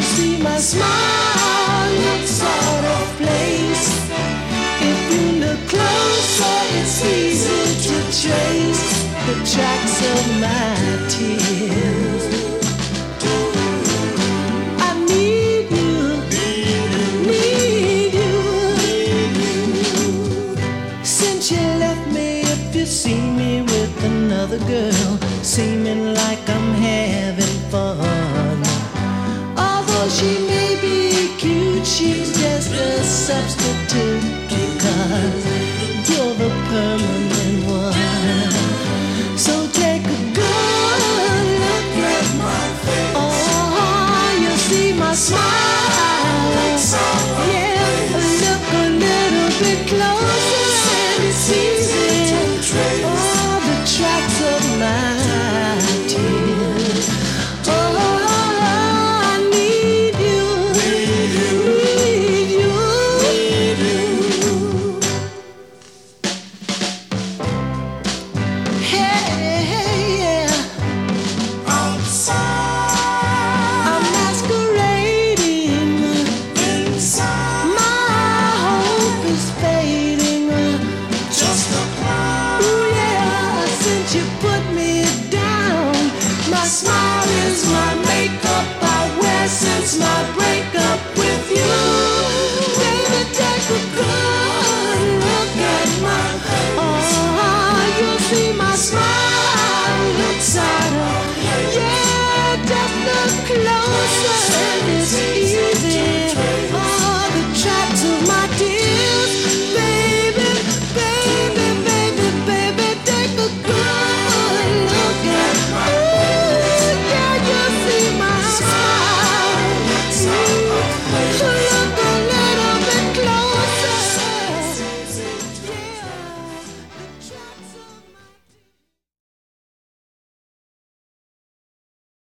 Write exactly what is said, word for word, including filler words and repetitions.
see my smile looks out of place. If you look closer, it's easy to trace the tracks of my tears. I need you, need you. Since you left me, if you see me with another girl, seeming like I'm having fun. Although she may be cute, she's just a substitute, because you're the permanent one. So take a good look at my face. Oh, you see my smile.